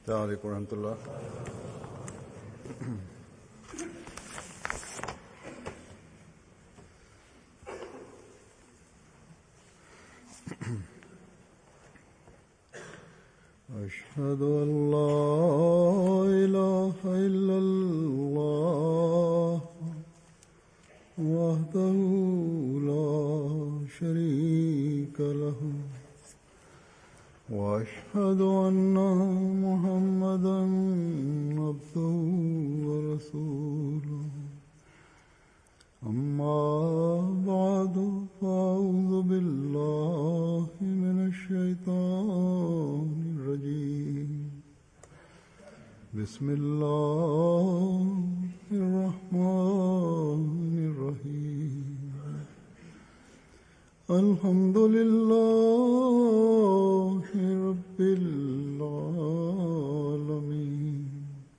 السلام عليكم ورحمة الله. أشهد أن لا إله إلا الله وحده لا شريك له وأشهد أن محمدا عبده ورسوله أما بعد فأعوذ بالله من الشيطان الرجيم بسم الله الرحمن الرحيم الحمد لله رب العالمين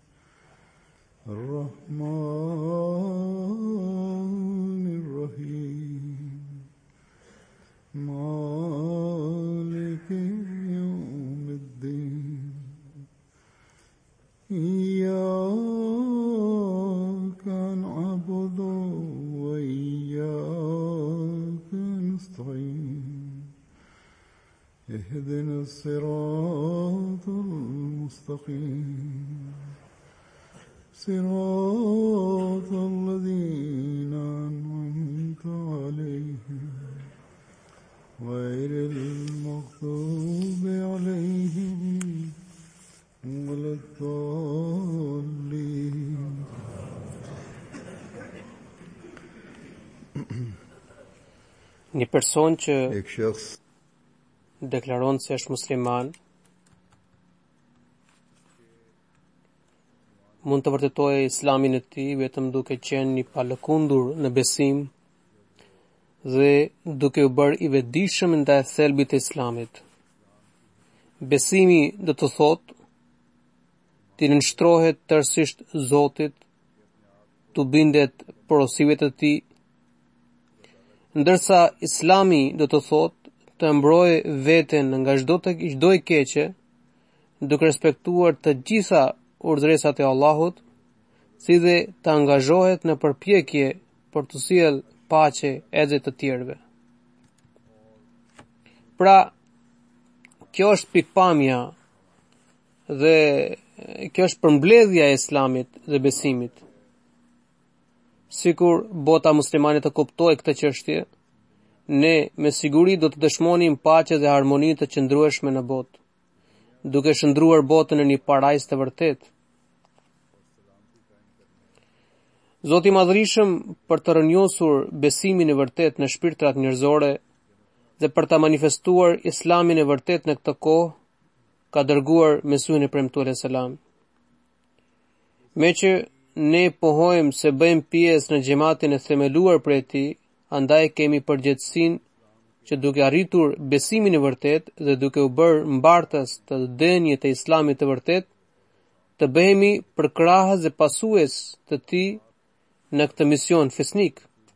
الرحمن الرحيم مالك يوم الدين إياك نعبد وإياك نستعين اهدنا الصراط المستقيم صراط الذين أنعمت عليهم غير المغضوب عليهم ولا الضالين. Një person që deklaron se është musliman mund të vërtetojë islamin e tij vetëm duke qenë një palëkundur në besim dhe duke u bërë i vetëdijshëm ndaj thelbit të islamit. Besimi do të thotë të nënshtrohet tërësisht Zotit, të bindet porosive të tij, ndërsa islami do të thotë të mbrojë veten nga çdo e keqe, duke respektuar të gjitha urdhëresat e Allahut, si dhe të angazhohet në përpjekje për të sjellë paqe edhe të tjerëve. Pra, kjo është pikpamja dhe kjo është përmbledhja e islamit dhe besimit. Sikur bota muslimane të kuptojë këtë çështje, ne me siguri do të dëshmonim paqe dhe harmoni të qëndrueshme në botë, duke shndruar botën në një parajs të vërtet. Zoti i Madhërisëm, për të rënjosur besimin e vërtet në shpirtrat njerëzore dhe për ta manifestuar islamin e vërtet në këtë kohë, ka dërguar Mesuhin e premtuar selam. Me që ne pohojmë se bëjmë pjesë në xhamatin e themeluar prej tij, andaj kemi përgjegjësinë që duke arritur besimin e vërtet dhe duke u bërë mbartës të denjit të islamit të vërtet, të bëhemi përkrahës dhe pasues të tij në këtë mision fesnik.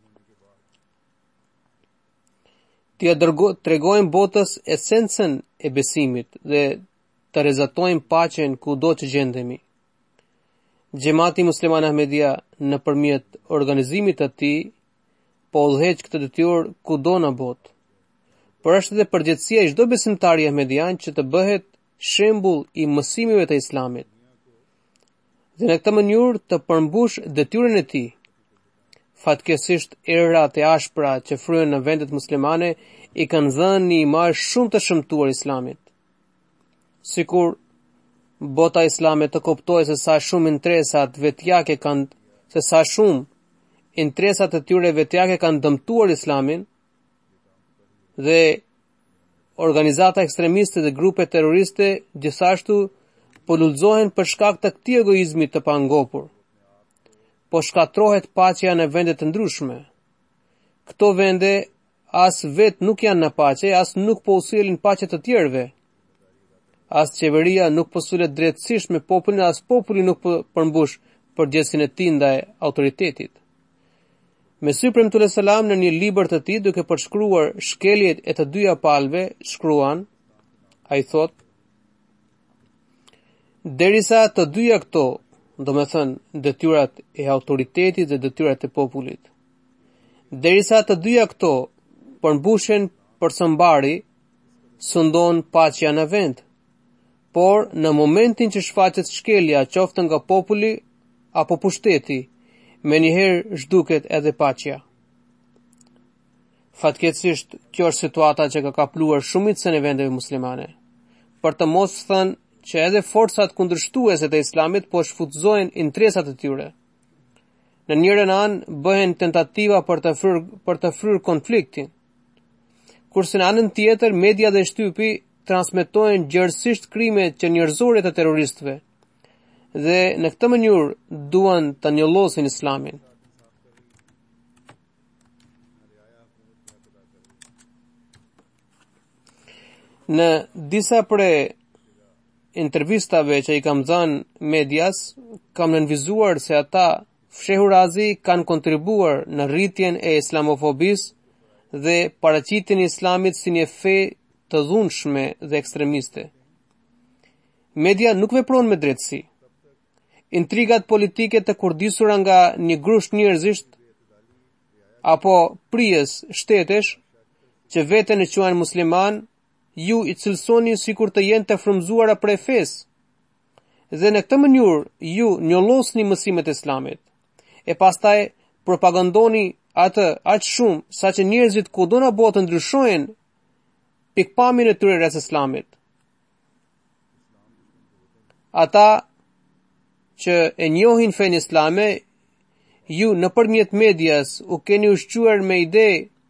T'ia tregojmë botës esencën e besimit dhe të rezatojmë paqen kudo që gjendemi. Xhamati Musliman Ahmedia nëpërmjet organizimit të tij po udhëheq këtë detyrë kudo në botë. Por është edhe përgjegjësia e çdo besimtari ahmedian që të bëhet shembull i mësimeve të islamit. Dhe në këtë mënyrë të përmbush detyrën e tij. Fatkeqësisht erat e ashpra që fryen në vendet muslimane i kanë dhënë një imazh shumë të shëmtuar islamit. Sikur bota islame të kuptojë se sa shumë interesat vetjake kanë, se sa shumë interesat e tyre vetjake kanë dëmtuar islamin, dhe organizata ekstremiste dhe grupe terroriste gjithashtu po lulëzohen për shkak të këtij egoizmi të pangopur. Po shkatrohet paqja në vende të ndryshme. Këto vende as vet nuk janë në paqe, as nuk po usilin paqe të tjerëve. As qeveria nuk po sulet drejtësisht me popullin, as populli nuk po përmbush përgjegjësinë e tij ndaj autoritetit. Mesih premtuar selam në një libër të tij duke përshkruar shkeljet e të dyja palëve shkruan, ai thot: derisa të dyja këto, do me thënë detyrat e autoritetit dhe detyrat e popullit, derisa të dyja këto përmbushen për së mbari, sundon paqja në vend. Por në momentin që shfaqet shkelja qoftë nga populli apo pushteti, menjëherë zhduket edhe paqja. Fatkeqësisht, kjo është situata që ka kapluar shumicën e vendeve muslimane. Për të mos thënë që edhe forcat kundërshtuese të islamit po shfutzojnë interesat e tyre. Në njërin anë bëhen tentativa për të fryrë konfliktin, kurse në anën tjetër media dhe shtypi transmetojnë gjerësisht krimet që njerëzore të terroristëve dhe në këtë mënyrë duan të njollosin islamin. Në disa prej intervistave që i kam dhënë medias, kam nënvizuar se ata fshehurazi kanë kontribuar në rritjen e islamofobisë dhe paraqitjen e islamit si një fe të dhunshme dhe ekstremiste. Media nuk vepron me drejtësi. Intrigat politike të kurdisura nga një grusht njerëzish apo prijes shtetesh që veten e quajnë musliman, ju i cilësoni sikur të jenë të frymzuara prej fesë. Dhe në këtë mënyrë ju njollosni mësimet e islamit. E pastaj propagandoni atë aq shumë sa që njerëzit kudo në botë ndryshojnë pikpamjen e tyre rreth islamit. Ata që e njohin fen islame, ju nëpërmjet medias u keni ushqyer me ide,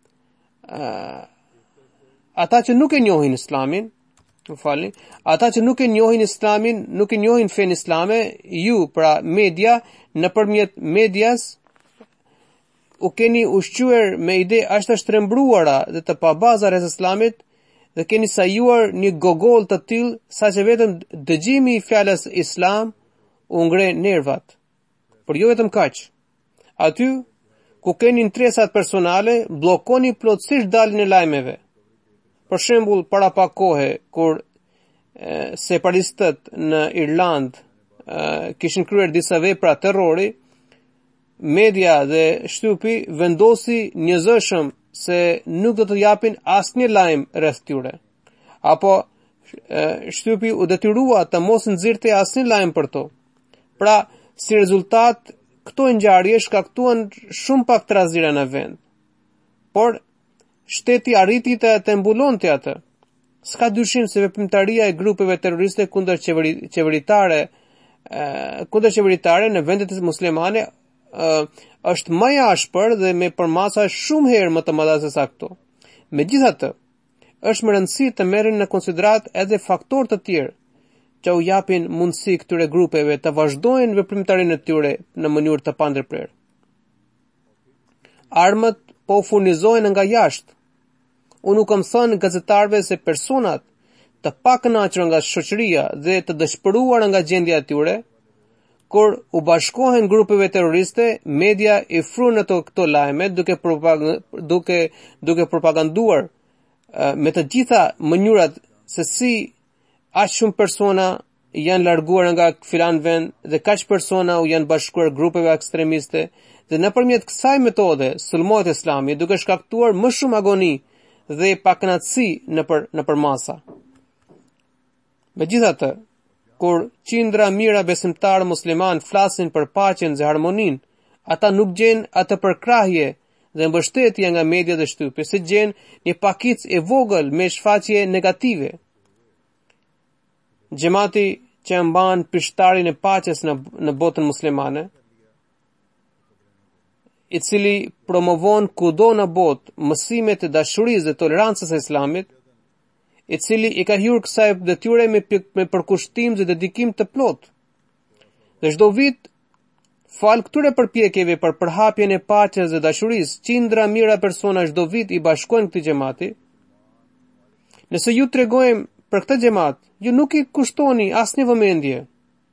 ata që nuk e njohin islamin, ata që nuk e njohin islamin, nuk e njohin fen islame, ju pra media nëpërmjet medias u keni ushqyer me ide aq të shtrembruara dhe të pabaza rreth islamit dhe keni sajuar një gogol të tillë sa që vetëm dëgjimi i fjalës islam u ngre nervat. Por jo vetëm kaq. Aty ku keni interesat personale, bllokoni plotësisht daljen e lajmeve. Për shembull, para pak kohe kur separatistët në Irland kishin kryer disa vepra terrori, media dhe shtypi vendosi njëzëshëm se nuk do të japin asnjë lajm rreth tyre. Apo shtypi u detyrua të mos nxirrte asnjë lajm për to. Pra, si rezultat, këto ngjarje shkaktuan shumë pak trazira në vend. Por shteti arriti të mbulonte atë. S'ka dyshim se veprimtaria e grupeve terroriste kundër qeveritare në vendet muslimane është më e ashpër dhe me përmasa shumë herë më të mëdha se sa këto. Megjithatë, është më rëndësishme të merren në konsiderat edhe faktorë të tjerë që u japin mundësi këtyre grupeve të vazhdojnë veprimtarinë e tyre në mënyrë të pandërprerë. Armët po furnizohen nga jashtë. Unë nuk kam thënë gazetarëve se personat të pakënaqur nga shoqëria dhe të dëshpëruar nga gjendja e tyre, kur u bashkohen grupeve terroriste, media i fryn ato këto lajme duke propaganduar me të gjitha mënyrat se si aq shumë persona janë larguar nga filan vend dhe kaq persona u janë bashkuar grupeve ekstremiste dhe nëpërmjet kësaj metode sulmohet Islami duke shkaktuar më shumë agoni dhe pakënaqësi nëpër masa. Megjithatë, kur qindra mira besimtarë musliman flasin për paqen dhe harmoninë, ata nuk gjen atë përkrahje dhe mbështetje nga media dhe shtypi, se gjen një pakicë e vogël me shfaqje negative. Xhamati që mban pishtarin e paqes në botën muslimane, i cili promovon kudo në botë mësimet e dashurisë dhe tolerancës së Islamit, i cili i ka hyrë kësaj detyre me përkushtim dhe dedikim të plot. Dhe çdo vit, fal këtyre përpjekjeve për përhapjen e paqes dhe dashurisë, qindra mira persona çdo vit i bashkojnë këtij xhamati. Nëse ju tregojmë për këtë xhamat, ju nuk i kushtoni asnjë vëmendje.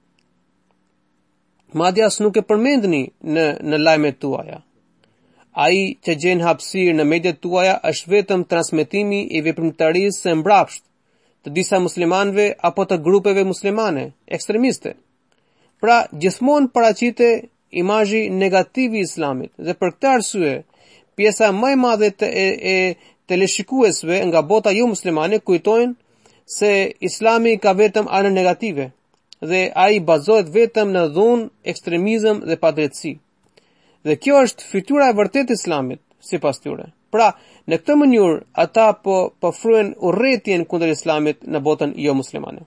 Madje as nuk e përmendni në lajmet tuaja. Ai që gjen hapësirë në mediat tuaja është vetëm transmetimi i veprimtarisë së mbrapsht, të disa muslimanëve apo të grupeve muslimane ekstremiste. Pra, gjithmonë paraqite imazhi negativ i islamit dhe për këtë arsye pjesa më e madhe e teleshikuesve nga bota jo muslimane kujtojnë se islami ka vetëm anën negative dhe ai bazohet vetëm në dhunë, ekstremizëm dhe padrejtësi. Dhe kjo është fytyra e vërtetë e islamit, sipas tyre. Pra, në këtë mënyrë ata po ofrojnë urrëtitjen kundër islamit në botën jo muslimane.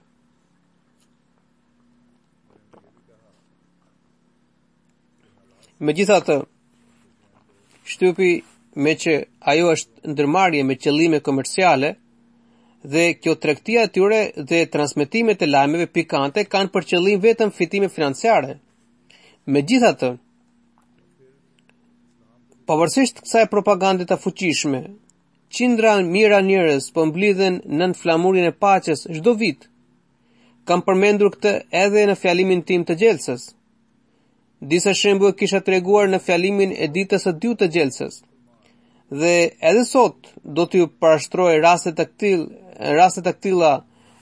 Megjithatë, shtypi me që ajo është ndërmarrje me qëllime komerciale dhe kjo tregtia e tyre dhe transmetimet e lajmeve pikante kanë për qëllim vetëm fitime financiare. Megjithatë, pavarësisht kësaj propagande të fuqishme, qindra mijëra njerëz po mblidhen nën flamurin e paqes çdo vit. Kam përmendur këtë edhe në fjalimin tim të gjeldsës. Disa shembuj kisha treguar në fjalimin e ditës së dytë të gjeldsës. Dhe edhe sot do t'ju parashtroj raste të këtilla,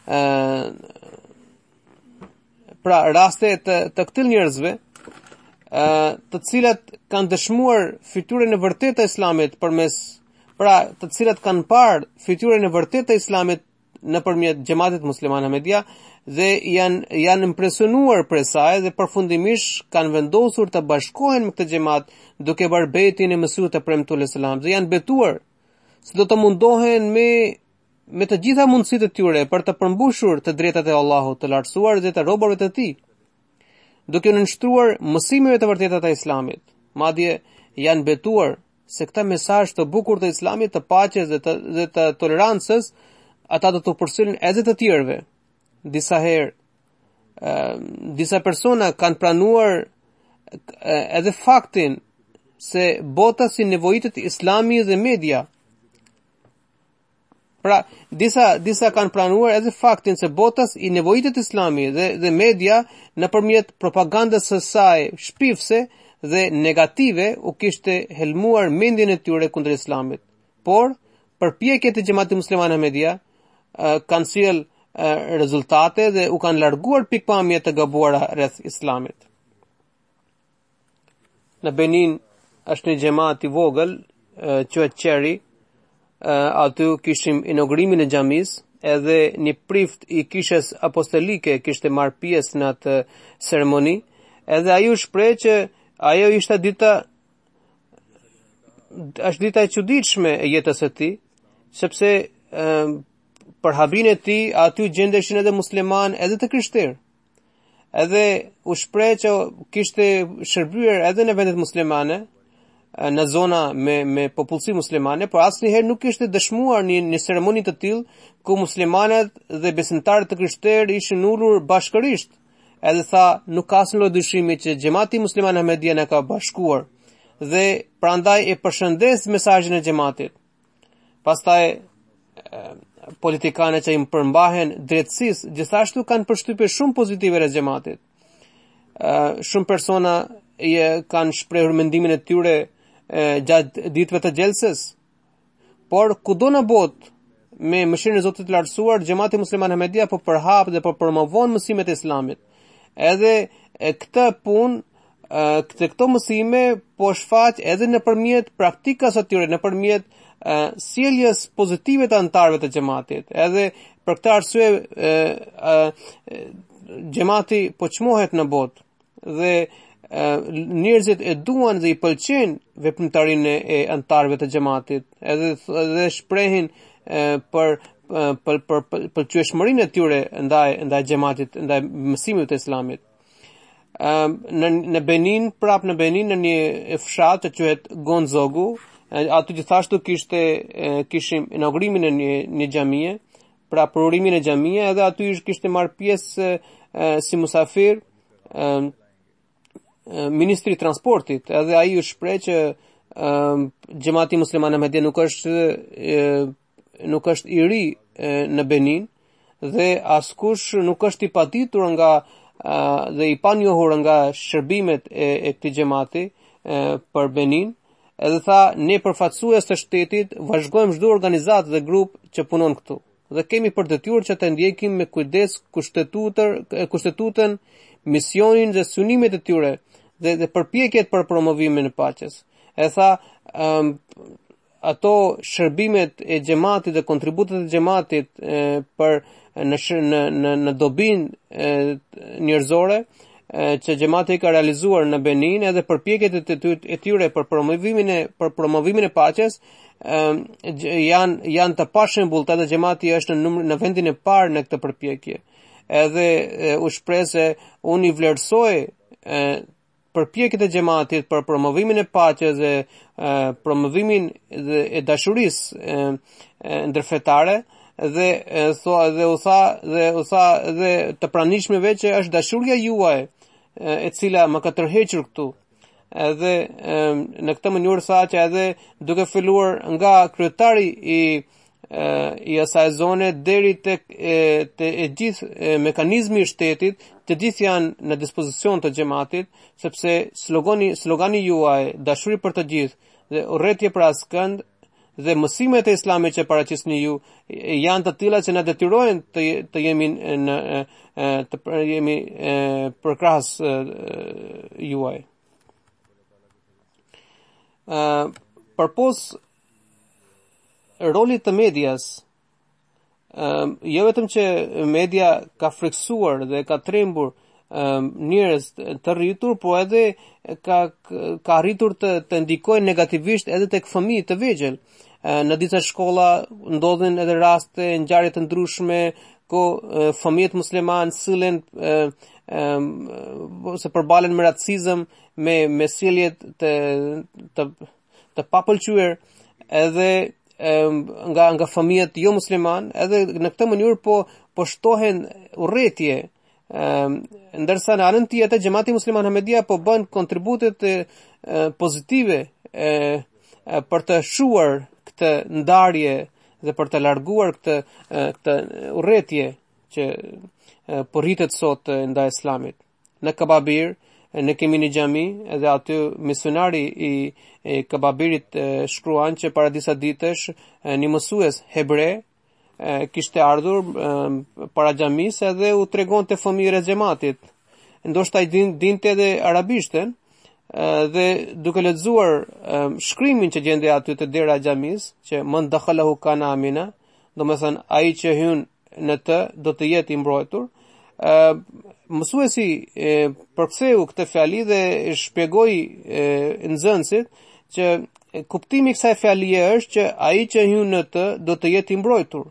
pra raste të këtyll njerëzve, të cilat kanë dëshmuar fytyrën e vërtetë të islamit të cilat kanë parë fytyrën e vërtetë të islamit nëpërmjet xhamatit musliman Ahmedia dhe janë impresionuar për saj dhe përfundimisht kanë vendosur të bashkohen me këtë xhamat duke bërë betjen e Mesihut të premtuar selam dhe janë betuar se do të mundohen me të gjitha mundësitë e tyre për të përmbushur të drejtat e Allahut të lartësuar dhe të robërve të tij, duke nënshtruar mësimeve të vërteta të islamit. Madje janë betuar se këta mesazh të bukur të islamit, të paqes dhe të tolerancës, ata do të përcjellin edhe të tjerëve. Disa herë, disa persona kanë pranuar edhe faktin se bota si nevojitet islami dhe media. Pra, disa kanë pranuar edhe faktin se botas i nevojitet islami dhe media nëpërmjet propagandës së saj shpifse dhe negative u kishte helmuar mendjen e tyre kundër islamit. Por, përpjekjet e xhamatit musliman Ahmedia kanë sjell rezultate dhe u kanë larguar pikpamje të gabuara rreth islamit. Në Benin është një xhamat i vogël, quhet Cherry. Aty kishim inaugurimin e xhamis, edhe një prift i kishës apostolike kishte marrë pjesë në atë ceremoni, edhe ai u shpreh që ajo ishte dita e çuditshme e jetës së tij, sepse për habrin e tij aty gjendeshin edhe musliman edhe të krishterë. Edhe u shpreh që kishte shërbyer edhe në vendet muslimane, në zona me popullsi muslimane, por asnjëherë nuk kishte dëshmuar një ceremoni të tillë ku muslimanët dhe besimtarët të krishterë ishin ulur bashkërisht. Edhe tha, nuk ka asnjë lloj dyshimi që xhamati musliman Ahmedia na ka bashkuar dhe prandaj e përshëndes mesazhin e xhamatit. Pastaj politikanët që i përmbahen drejtësisë gjithashtu kanë përshtypje shumë pozitive rreth xhamatit. Shumë persona kanë shprehur mendimin e tyre gjatë ditëve të gjeldsës, por kudo në botë me mëshirën e Zotit të lartësuar, xhamati musliman Ahmedia po përhap dhe po promovon mësimet e islamit. Edhe këtë punë, këto mësime po shfaq edhe nëpërmjet praktikës së tyre, nëpërmjet sjelljes pozitive të anëtarëve të xhamatit. Edhe për këtë arsye xhamati po çmohet në botë dhe njerëzit e duan dhe i pëlqejnë veprimtarinë e anëtarëve të xhamatit, edhe shprehin për pëlqyeshmërinë e tyre ndaj xhamatit, ndaj mësimeve të islamit. Në Benin, në një fshat që quhet Gonzogu, aty gjithashtu kishim inaugurimin e një xhamie, pra përurimin e xhamie, edhe aty kishte marrë pjesë si musafir Ministri i Transportit, edhe ai u shpreh që xhamati musliman Ahmedia nuk është i ri në Benin dhe askush nuk është i paditur dhe i panjohur nga shërbimet e këtij xhamati për Benin. Edhe tha, ne përfaqësues të shtetit vazhdojmë çdo organizatë dhe grup që punon këtu. dhe kemi për detyrë që të ndjekim me kujdes kushtetutën, misionin dhe synimet e tyre dhe përpjekjet për promovimin e paqes. E tha, ato shërbimet e xhamatit dhe kontributet e xhamatit për në dobin njerëzore që xhamati ka realizuar në Benin, edhe përpjekjet e tyre për promovimin e paqes janë të pashembullta dhe xhamati është në vendin e parë në këtë përpjekje. Edhe u shpreh se unë i vlerësoj përpjekjet e xhamatit për promovimin e paqes dhe promovimin e dashurisë ndërfetare dhe të pranishmeve që është dashuria juaj e cila më ka tërhequr këtu. Edhe në këtë mënyrë tha që edhe duke filluar nga kryetari i asaj zone deri tek e gjithë mekanizmi i shtetit, të gjithë janë në dispozicion të xhamatit, sepse slogani juaj dashuri për të gjithë dhe urrëtie për askënd dhe mësimet e Islamit që paraqisni ju janë të tilla që na detyrojnë të jemi përkrahas juaj. Përpos rolit të medias, jo vetëm që media ka friksuar dhe ka trembur njerëz të rritur, po edhe ka arritur të ndikojë negativisht edhe tek fëmijët të vegjël. Në disa shkolla ndodhin edhe raste ngjarje të ndryshme ku fëmijët musliman sillen ose përbalen me racizëm, me sjellje të papëlqyer edhe nga fëmijët jo musliman, edhe në këtë mënyrë po shtohen urrëtie, ndërsa në anën tjetër xhamati musliman Ahmedia po bën kontribute pozitive për të shuar këtë ndarje dhe për të larguar këtë urrëtie që po rritet sot ndaj Islamit. Në Kababir ne kemi një xhami, edhe aty misionari i Kababirit shkruan që para disa ditësh një mësues hebre kishte ardhur para xhamis edhe u tregonte fëmijëve të xhamatit. Ndoshta i dinte edhe arabishtën dhe duke lexuar shkrimin që gjende aty te dera e xhamis, që man dakhalahu kana amina, domethënë ai që hyn në të do të jetë i mbrojtur. Mësuesi përktheu këtë fjali dhe shpjegoi nxënësit që kuptimi i kësaj fjalie është që ai që hyn në të do të jetë i mbrojtur.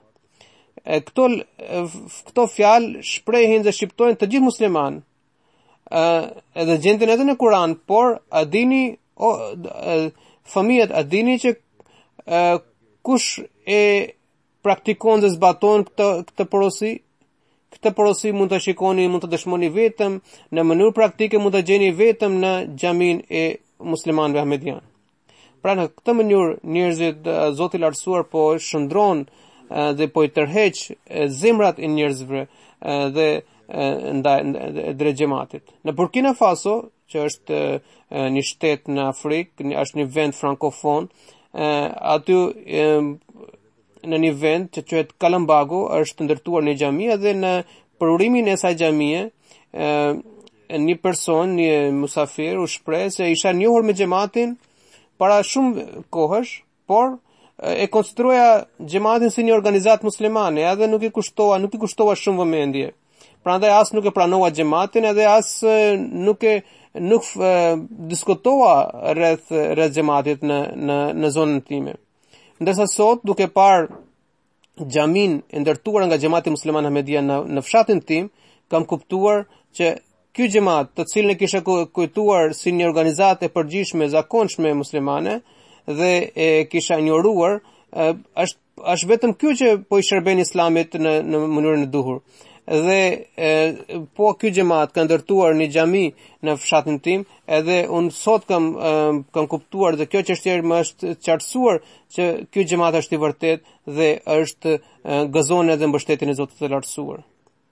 Këto fjalë shprehin dhe shqiptojnë të gjithë musliman, edhe gjenden edhe në Kur'an, por a dini fëmijët, a dini që kush e praktikon dhe zbaton këtë porosi? Këtë porosi mund të shikoni, mund të dëshmoni vetëm në mënyrë praktike, mund të gjeni vetëm në xhamin e muslimanëve ahmedian. Pra në këtë mënyrë njerëzit Zoti i lartësuar po shndron dhe po i tërheq zemrat e njerëzve dhe ndaj xhamatit. Në Burkina Faso, që është një shtet në Afrikë, është një vend frankofon, aty në një vend që quhet Kalambago është ndërtuar një xhami dhe në përurimin e asaj xhamie një person, një musafir u shpreh se isha njohur me xhamatin para shumë kohësh, por e konsideroja xhamatin si një organizatë muslimane, edhe nuk i kushtova shumë vëmendje. Prandaj as nuk e pranova xhamatin edhe as nuk diskutova rreth xhamatit në zonën time. Ndërsa sot, duke parë xhamin e ndërtuar nga xhamati musliman Ahmedia në fshatin tim, kam kuptuar që ky xhamat, të cilin e kisha kujtuar si një organizatë e përgjithshme zakonshme muslimane dhe e kisha injoruar, është vetëm ky që po i shërben Islamit në mënyrën e duhur. Dhe po ky xhamat ka ndërtuar një xhami në fshatin tim, edhe unë sot kam kuptuar dhe kjo çështje më është qartësuar që ky xhamat është i vërtet dhe është gëzon edhe mbështetjen e Zotit të lartësuar.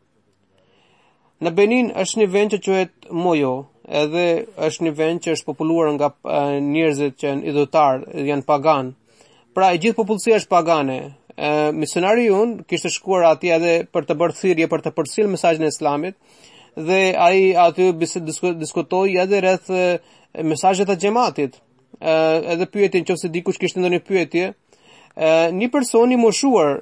Në Benin është një vend që quhet Moyo, edhe është një vend që është populluar nga njerëzit që janë idhujtar, janë pagan. Pra e gjithë popullsia është pagane, misionari unë kishte shkuar atje edhe për të bërë thirrje për të përcjellë mesazhin e Islamit, dhe ai aty diskutoi edhe rreth mesazhet të xhamatit. Edhe pyetin nëse dikush kishte ndonjë pyetje, një person i moshuar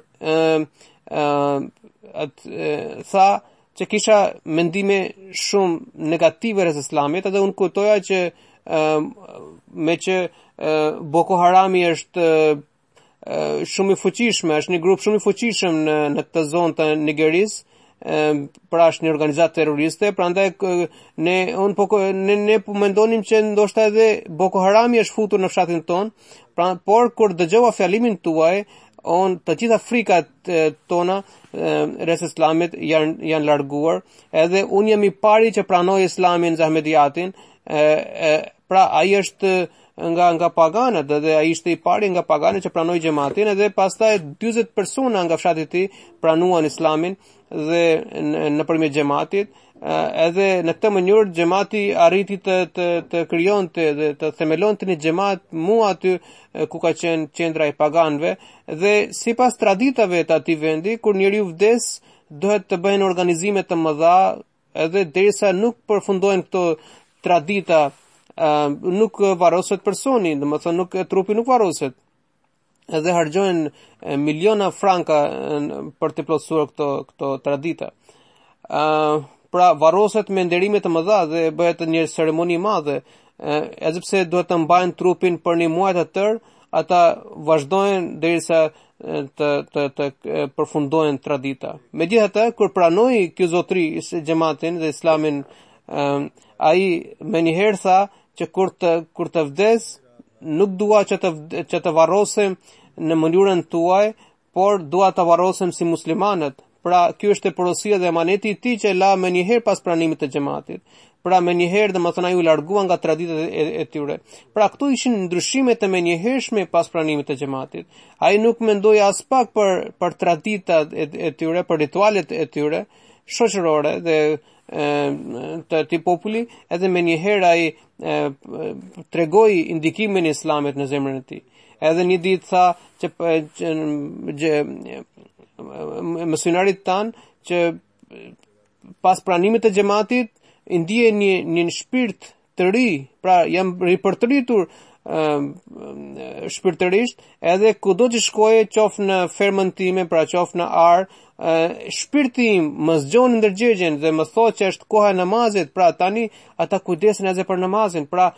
tha që kisha mendime shumë negative rreth Islamit, edhe unë kujtoja që me që Boko Harami është shumë i fuqishëm, është një grup shumë i fuqishëm në këtë zonë të Nigerisë, pra është një organizatë terroriste, prandaj ne po mendonim që ndoshta edhe Boko Harami është futur në fshatin ton, por kur dëgjova fjalimin tuaj, të gjitha frikat tona rreth Islamit janë larguar, edhe unë jam i pari që pranoj Islamin Ahmediatin, pra ai është nga paganët, dhe ai ishte i pari nga paganët që pranoi xhamatin, edhe pastaj 40 persona nga fshati i tij pranuan Islamin dhe nëpërmjet xhamatit, edhe në këtë mënyrë xhamati arriti të krijonte dhe të themelonte një xhamat aty ku ka qenë qendra e paganëve, dhe sipas traditave të atij vendi, kur njeriu vdes, duhet të bëhen organizime të mëdha, edhe derisa nuk përfundojnë këto tradita, nuk varroset personi, domethënë trupi nuk varroset. Edhe harxojnë miliona franka për të plotësuar këto tradita. Pra varroset me nderime të mëdha dhe bëhet një ceremoni e madhe, edhe pse duhet të mbajnë trupin për një muaj të tërë, ata vazhdojnë derisa të përfundojnë tradita. Megjithatë, kur pranoi ky zotëri xhamatin dhe Islamin, ai më njëherë tha që kur të vdes, nuk dua që të varrosem në mënyrën tuaj, por dua të varrosem si muslimanët. Pra, kjo është porosia dhe emaneti i tij që la më njëherë pas pranimit të xhamatit. Pra, më njëherë domethënë ai u largua nga traditat e tyre. Pra, këto ishin ndryshimet e menjëhershme pas pranimit të xhamatit. Ai nuk mendoi as pak për traditat e tyre, për ritualet e tyre shoqërore dhe të ti populli, edhe me njëherë ai tregoi indikimin e Islamit në zemrën e tij. Edhe një ditë tha që misionarit tan që pas pranimit të xhamatit i ndije një shpirt të ri, pra jam ripërtritur shpirtërisht, edhe kudo që shkoje, qoftë në fermën time, pra qoftë në ar, shpirti im më zgjon ndërgjegjen dhe më thotë që është koha e namazit. Pra tani ata kujdesen edhe për namazin, pra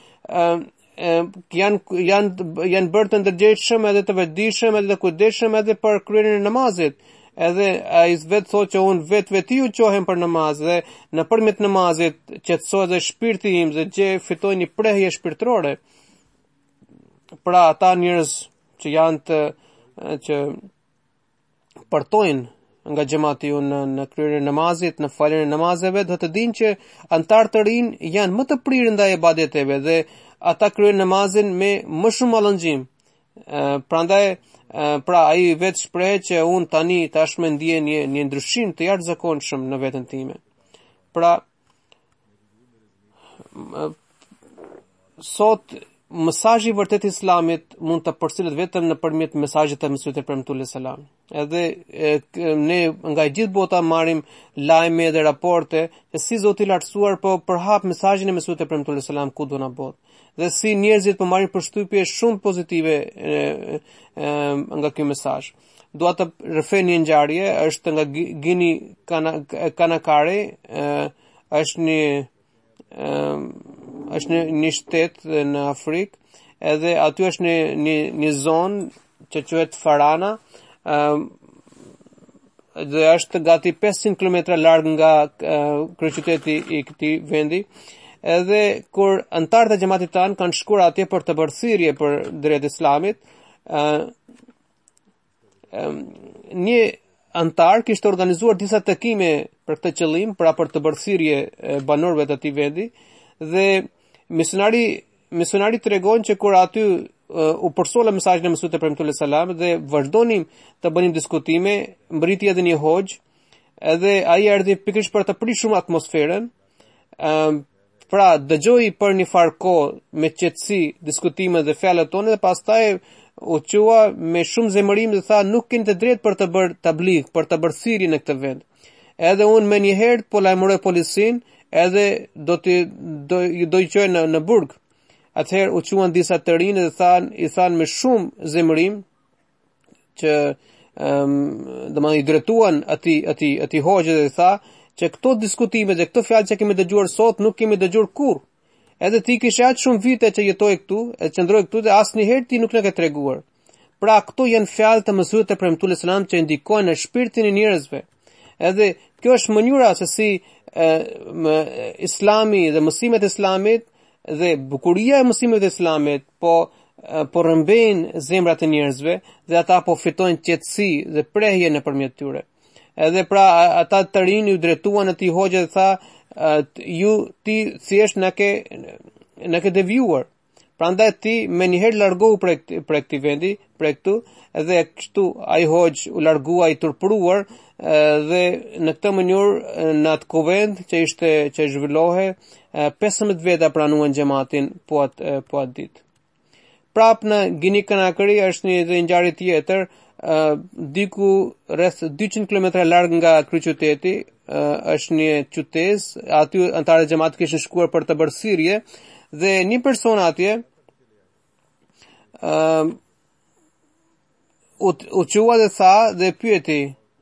janë bërë të ndërgjegjshëm edhe të vetëdijshëm edhe të kujdesshëm edhe për kryerjen e namazit. Edhe ai vetë thotë që unë vetiu qohem për namaz, dhe nëpërmjet namazit qetësohet dhe shpirti im dhe fitoj një prehje shpirtërore. Pra ata njerëz që janë që partojnë nga xhamati në kryerjen e namazit, në faljen e namazeve, do të dinë që antar të rinj janë më të prirë ndaj ibadeteve dhe ata kryejnë namazin me më shumë mallëngjim. Prandaj pra ai vetë shpreh që un tashmë ndjej një ndryshim të jashtëzakonshëm në veten time. Pra sot mesazhi vërtet i Islamit mund të përcjellet vetëm nëpërmjet mesazhit të Mesihut e premtuar selam. Edhe ne nga gjithë bota marrim lajme dhe raporte që si Zoti i lartësuar po përhap mesazhin e Mesihut e premtuar selam kudo në botë. Dhe si njerëzit po marrin përshtypje shumë pozitive nga ky mesazh. Dua të rrëfej një ngjarje, është nga Gini Kanakari, është një shtet në Afrikë, edhe aty është një zonë që quhet Farana, dhe është gati 500 km larg nga kryeqyteti i këtij vendi. Edhe kur antarët e xhamatit tan kanë shkuar atje për të bërë thirrje për drejt Islamit, një antar kishte organizuar disa takime për këtë qëllim, pra për të bërë thirrje banorëve të atij vendi, dhe misionari tregon që kur aty u përsolla mesazhin e Mesihut e premtuar selam dhe vazhdonim të bënim diskutime, mbriti edhe një hoxh, edhe ai erdhi pikërisht për të prishur atmosferën. Pra dëgjoi për një farë kohë me qetësi diskutimet dhe fjalët tona, dhe pastaj u qua me shumë zemërim dhe tha nuk keni të drejtë për të bërë tabligh, për të bërë thirrje në këtë vend. Edhe unë me një herë po lajmëroj policin, edhe do i qoj në burg. Atëherë u quan disa të rinë dhe i than me shumë zemërim që dhe më i dretuan ati hoxhë dhe tha që këto diskutime dhe këto fjalë që kemi dëgjuar sot nuk kemi dëgjuar kurrë. Edhe ti kishe aq shumë vite që jetoj këtu, e qëndroj këtu dhe asnjëherë ti nuk na ke treguar. Pra këto janë fjalë të mësuesve të premtues selam që ndikojnë në shpirtin e njerëzve. Edhe kjo është mënyra se si Islami dhe mësimet e Islamit dhe bukuria e mësimeve të Islamit po rrëmbejnë zemrat e njerëzve dhe ata po fitojnë qetësi dhe prehje nëpërmjet tyre. Edhe pra ata të rinë ju dretuan atij hoxhë dhe tha ti thjesht na ke devijuar. Prandaj ti me njëherë largohu për këtij vendi, për këtu, edhe kështu ai hoxh u largua i turpëruar dhe në këtë mënyrë në atë konvent që zhvillohej 15 veta pranuan xhamatin po atë ditë. Prap në Gini Kanakëri është një ngjarje tjetër, diku rreth 200 kilometra larg nga kryeqyteti është një qytet, aty antarët e xhamatit kishin shkuar për të bërë thirrje dhe një person atje u qua dhe tha dhe pyeti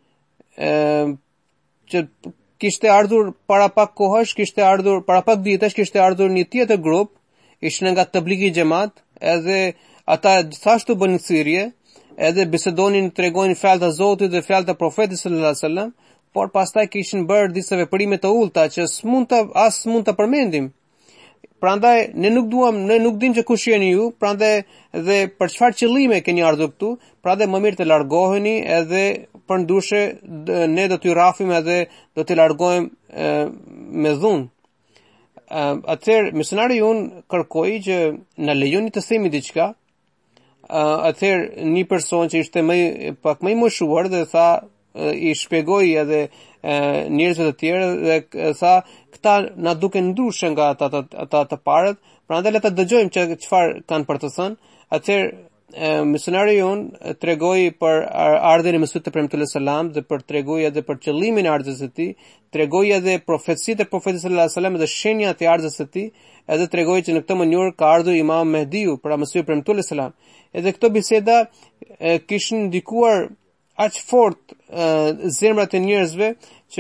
që kishte ardhur para pak kohësh, para pak ditësh kishte ardhur një tjetër grup, ishin nga tablighi xhamat, edhe ata gjithashtu bënin thirrje, edhe bisedonin, tregonin fjalët e Zotit dhe fjalët e Profetit sallallahu alajhi wasallam, por pastaj kishin bërë disa veprime të ulta që s'mund ta përmendim. Prandaj ne nuk dim që kush jeni ju, prandaj dhe për çfarë qëllime keni ardhur këtu, prandaj më mirë të largoheni edhe përndryshe ne do t'ju rrafim edhe do t'i largojmë me dhunë. Atëherë misionari unë kërkoi që na lejoni të themi diçka. Atëherë një person që ishte pak më i moshuar dhe tha i shpjegoi edhe njerëzve të tjerë dhe tha këta na duken ndryshe nga ata të parët, prandaj le ta dëgjojmë çfarë kanë për të thënë. Atëherë misionari unë tregoi për ardhen e Mesihut të premtuar selam dhe tregoi edhe për qëllimin e ardhjes së tij, tregoi edhe profecitë e Profetit sallallahu alajhi wasallam dhe shenjat e ardhjes së tij, edhe tregoi që në këtë mënyrë ka ardhur Imam Mehdiu, pra Mesihu i premtuar selam. Edhe këto biseda kishin ndikuar aq fort zemrat e njerëzve që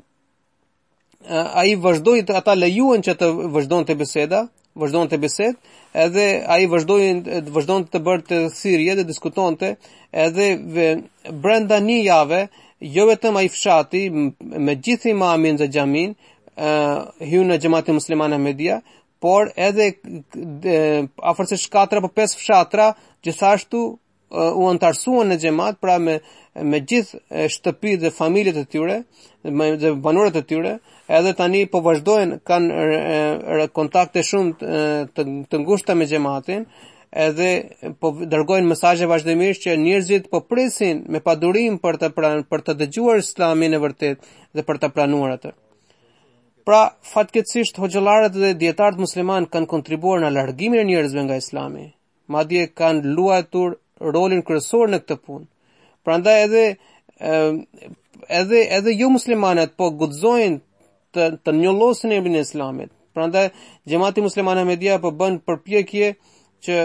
ai vazhdoi, ata lejuan që të vazhdonte bisedë, edhe ai vazhdonte të bërte thirrje dhe diskutonte, edhe brenda një jave, jo vetëm ai fshati me gjithë imamin dhe xhamin hyu në xhamatin musliman Ahmedia, por edhe afërsisht 4 apo 5 fshatra gjithashtu u antarësuan në xhamat, pra me gjithë shtëpitë dhe familjet e tyre dhe banorët e tyre, edhe tani po vazhdojnë, kanë kontakte shumë të ngushta me xhamatin, edhe po dërgojnë mesazhe vazhdimisht që njerëzit po presin me padurim për të dëgjuar Islamin e vërtet dhe për të pranuar atë. Pra, fatkeqësisht hoxhallarët dhe dietarët musliman kanë kontribuar në largimin e njerëzve nga Islami, madje kanë luajtur rolin kryesor në këtë punë. Prandaj edhe jo muslimanët po guxojnë të njollosin emrin e Islamit. Prandaj xhamati musliman Ahmedia po bën përpjekje që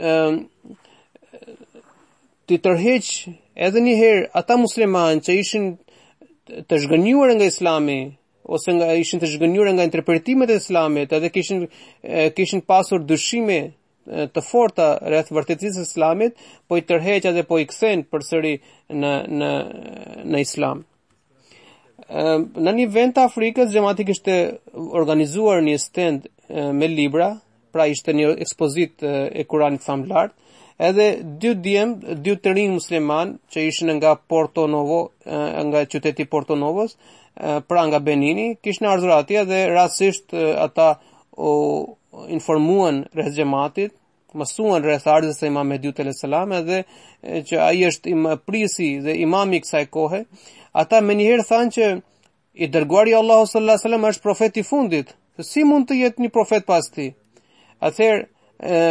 të tërheq edhe një herë ata muslimanë që ishin të zhgënjur nga Islami ose ishin të zhgënjur nga interpretimet e Islamit, edhe kishin pasur dyshime të forta rreth vërtetësisë së Islamit, po i tërheq dhe po i kthen përsëri në Islam. Në një vend të Afrikës, xhamati kishte organizuar një stend me libra, pra ishte një ekspozit e Kuranit famlar, edhe dy të rinj musliman që ishin nga Porto Novo, nga qyteti Porto Novos, pra nga Benini, kishin ardhur atje dhe rastësisht ata u informuan rreth xhamatit, mësuan rreth ardhjes së Imam Mehdiut alayhis salam, edhe që ai është prisi dhe imami i kësaj kohe. Ata më njëherë thanë që i dërguari Allahu sallallahu alaihi wasallam është profeti i fundit. Si mund të jetë një profet pas tij? Atëherë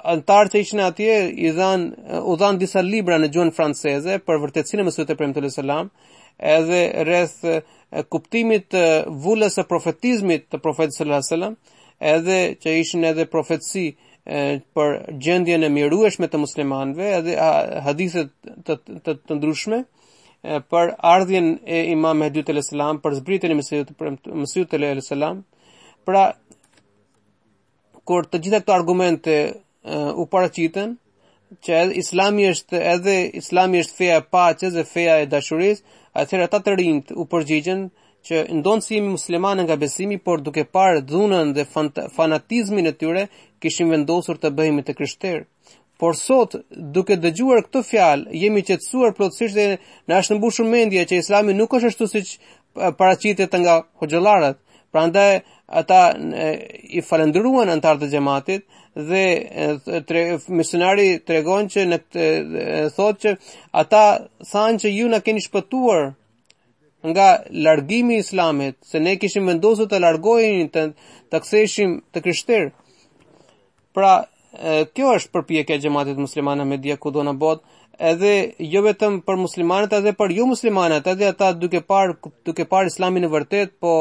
antar që ishin atje u dhan disa libra në gjuhën franceze për vërtetësinë e Mesihut e Premtuar sallallahu alajhi wasallam, edhe rreth kuptimit të vullës së profetizmit të profetit sallallahu alajhi wasallam, edhe që ishin edhe profetësi për gjendjen e mirueshme të muslimanëve, edhe hadithe të ndryshme për ardhjen e Imam Mehdiut alayhis salam, për zbritjen e Mesihut alayhis salam. Pra, kur të gjitha këto argumente u paraqiten që Islami është feja e paqes dhe feja e dashurisë, atëherë ata të rinjt u përgjigjen që ndonë si jemi muslimanë nga besimi, por duke parë dhunën dhe fanatizmin e tyre, kishim vendosur të bëhemi të krishterë. Por sot, duke dëgjuar këtë fjalë, jemi qetësuar plotësisht dhe na është mbushur mendja që Islami nuk është ashtu siç paraqitet nga hoxhallarët. Prandaj ata i falendëruan antarët e xhamatit dhe misionari tregon që thotë që ata thanë që ju na keni shpëtuar nga largimi i Islamit, se ne kishim vendosur të largohemi, të ktheheshim të krishterë. Pra, kjo është përpjekja e xhamatit musliman Ahmedia kudo në botë, edhe jo vetëm për muslimanët, edhe për jo muslimanët, edhe ata duke parë Islamin e vërtet, po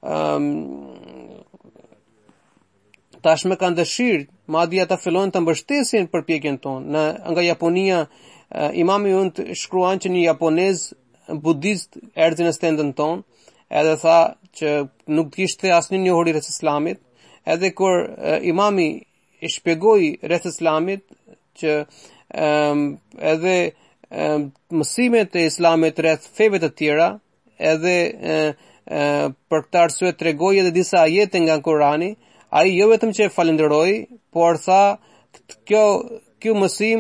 tashmë kanë dëshirë, madje ata fillojnë të mbështesin përpjekjen tonë. Nga Japonia, imami unë shkruan që një japonez budist erdhi në stendën tonë, edhe tha që nuk kishte asnjë njohuri rreth Islamit, edhe kur imami i shpjegoi rreth Islamit që edhe mësimet e Islamit rreth feve të tjera, edhe për këtë arsye tregoi edhe disa ajete nga Kurani, ai jo vetëm që falenderoi, por tha kjo mësim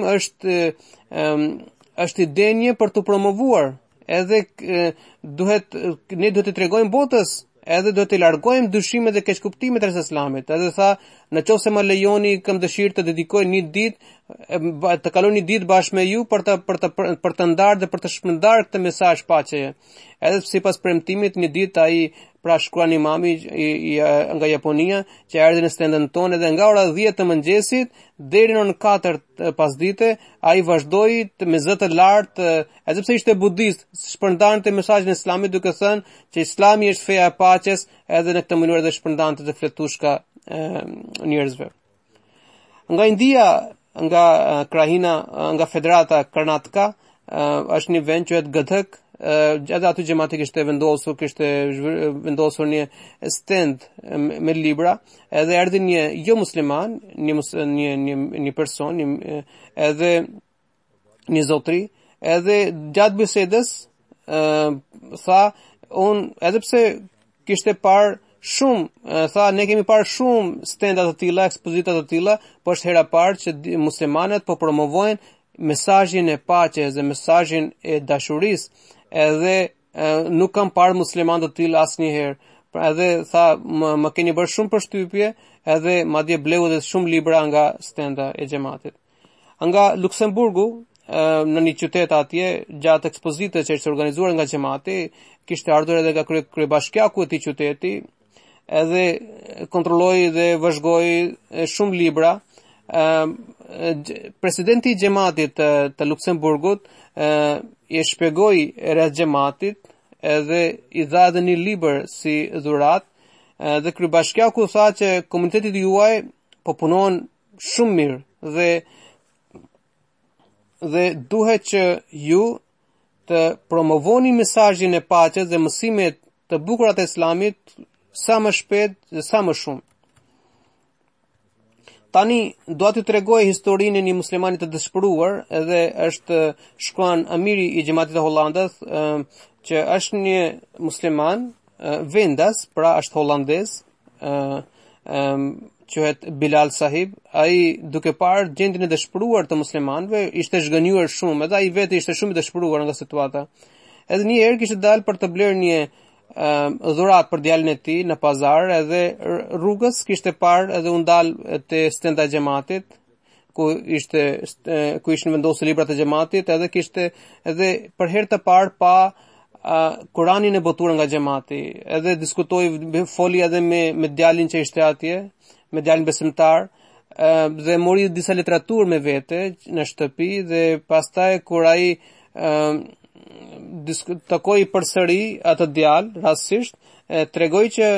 është i denjë për të promovuar, edhe ne duhet të tregojmë botës, edhe duhet të largojmë dyshimet dhe keqkuptimet rreth Islamit. Edhe tha, nëse më lejoni, kam dëshirë të dedikoj një ditë, të kaloj një ditë bashkë me ju për të ndarë dhe për të shpërndarë këtë mesazh paqeje. Edhe sipas premtimit, një ditë ai shkruan imami nga Japonia që erdhi në stendën tonë, dhe nga ora 10 të mëngjesit deri në 4 pasdite ai vazhdoi me zë të lartë, edhe pse ishte budist, shpërndante mesazhin e Islamit duke thënë që Islami është feja e paqes, edhe në këtë mënyrë edhe shpërndante të fletushka njerëzve. Nga India, nga Krahina, nga Federata Karnataka, është një vend quhet Gathak. Edhe aty xhamati kishte vendosur një stend me libra, edhe erdhi një jo musliman, një person, edhe një zotri, edhe gjatë bisedës tha, edhe pse kishte parë shumë, tha, ne kemi parë shumë stendat të tilla, ekspozita të tilla, po është hera parë që muslimanët po promovojnë mesazhin e paqes dhe mesazhin e dashurisë, edhe nuk kam parë musliman të tillë asnjëherë. Pra edhe tha, më keni bërë shumë përshtypje, edhe madje bleu edhe shumë libra nga stenda e xhamatit. Nga Luksemburgu, në një qytet atje, gjatë ekspozitës që ishte organizuar nga xhamati, kishte ardhur edhe nga kryebashkiaku i këtij qyteti, edhe kontrolloi dhe vëzhgoi shumë libra. Presidenti i xhamatit të Luksemburgut i shpjegoi rreth xhamatit, edhe i dha edhe një libër si dhuratë, dhe kryebashkiaku tha që komuniteti juaj po punon shumë mirë dhe duhet që ju të promovoni mesazhin e paqes dhe mësimet të bukura të Islamit sa më shpejt dhe sa më shumë. Tani dua t'ju tregoj historinë e një muslimani të dëshpëruar, edhe është shkruan amiri i xhamatit të Hollandës, që është një musliman vendas, pra është hollandez, quhet Bilal Sahib. Ai duke parë gjendjen e dëshpëruar të muslimanëve, ishte zhgënjur shumë, edhe ai vetë ishte shumë i dëshpëruar nga situata. Edhe një herë kishte dalë për të blerë një dhurat për djalin e tij në pazar, edhe rrugës kishte parë edhe u ndal te stenda e xhamatit ku ishin vendosur librat e xhamatit, edhe kishte edhe për herë të parë pa Kuranin e botuar nga xhamati, edhe diskutoi, foli edhe me djalin që ishte atje, me djalin besimtar, dhe mori disa literaturë me vete në shtëpi dhe pastaj kur ai takoi përsëri atë djalë rastësisht, tregoi që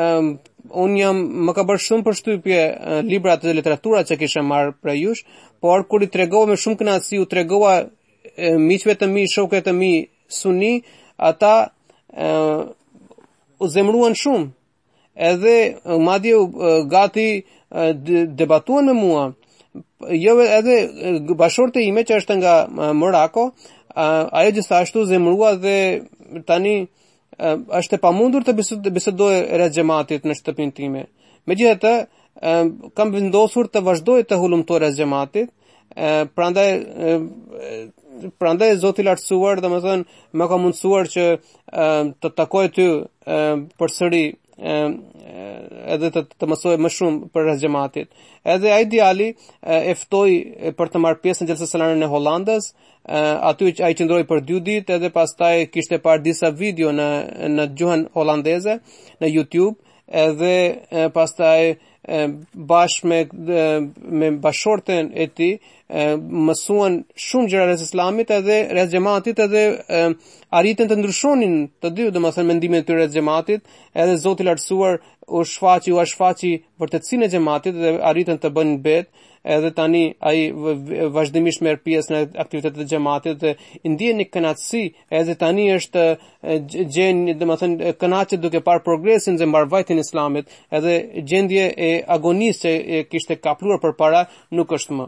më ka bërë shumë përshtypje librat dhe literatura që kisha marrë prej jush, por kur i tregova me shumë kënaqësi, u tregova miqve të mi, shokëve të mi suni, ata u zemruan shumë, edhe madje gati debatuan me mua. Jo edhe bashorte ime që është nga Morako, ajo gjithashtu zemrua dhe tani është e pamundur të bisedoj rreth xhamatit në shtëpinë time. Megjithatë, kam vendosur të vazhdoj të hulumtoj rreth xhamatit, prandaj Zoti i lartësuar, domethënë, më ka mundsuar që të takoj ty përsëri edhe të mësoj më shumë për rreth xhamatit. Edhe ai djali e ftoi për të marrë pjesë në xhelsa salare në Hollandës. Aty ai qëndroi për 2 ditë edhe pastaj kishte parë disa video në gjuhën holandeze në YouTube, edhe pastaj bashkë me bashorten e tij mësuan shumë gjëra rreth Islamit edhe rreth xhamatit, edhe arritën të ndryshonin të dy, domethënë mendimin e tyre rreth xhamatit, edhe Zoti i lartësuar u shfaqi vërtetësinë e xhamatit dhe arritën të bënë bet. Edhe tani ai vazhdimisht merr pjesë në aktivitetet e xhamatit dhe ndjen një kënaqësi, edhe tani është domethënë kënaqet duke parë progresin dhe mbarvajtjen e Islamit, edhe gjendje e agonisë që e kishte kapluar përpara nuk është më.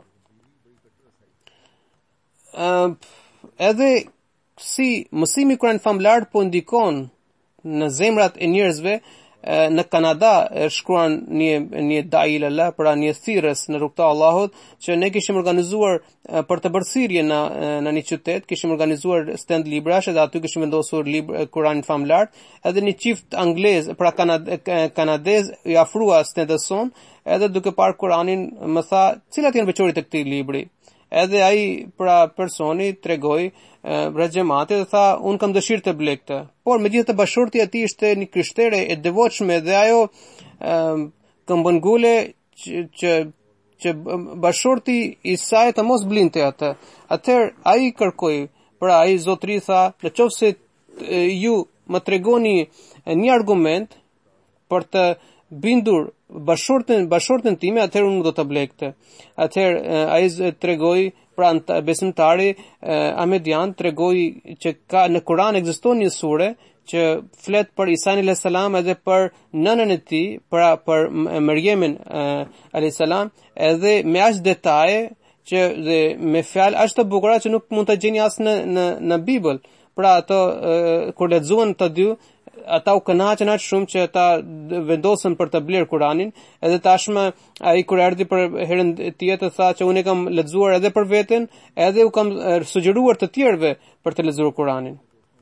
Edhe si mësimi Kur'an famlar po ndikon në zemrat e njerëzve. Në Kanada shkruan një dailala, pra një thirrës në rrugt të Allahut, që ne kishim organizuar për të bërë thirrje në një qytet, kishim organizuar stand librash dhe aty kishim vendosur Kur'anin famlar, edhe një çift anglez, pra kanadez, i afrua standet son, edhe duke parë Kur'anin më tha, cilat janë veçoritë e këtij libri. Edhe ai, pra personi, tregoi rreth xhamatit dhe tha, unë kam dëshirë të blej këtë. Por megjithatë bashorti e tij ishte një krishtere e devotshme dhe ajo këmbëngule që bashorti i saj të mos blinte atë. Atëherë ai kërkoi, pra ai zotëri tha, nëse ju më tregoni një argument për të bindur bashorten time, atëherë unë do të blej këtë. Atëherë ai tregoi, pra besimtari Ahmedian tregoi që ka në Kur'an ekziston një sure që flet për Isa alayhis salam edhe për nënën e tij, pra për Mërjemin alayhis salam, edhe me aq detaje që dhe me fjalë aq të bukura që nuk mund ta gjeni as në Bibël. Pra ato kur lexuan të dy, ata u kënaqën aq shumë që ata vendosën për të bler Kur'anin, edhe tashmë ai kur erdhi për herën tjetër tha që unë kam lexuar edhe për veten, edhe u kam sugjeruar të tjerëve për të lexuar Kur'anin.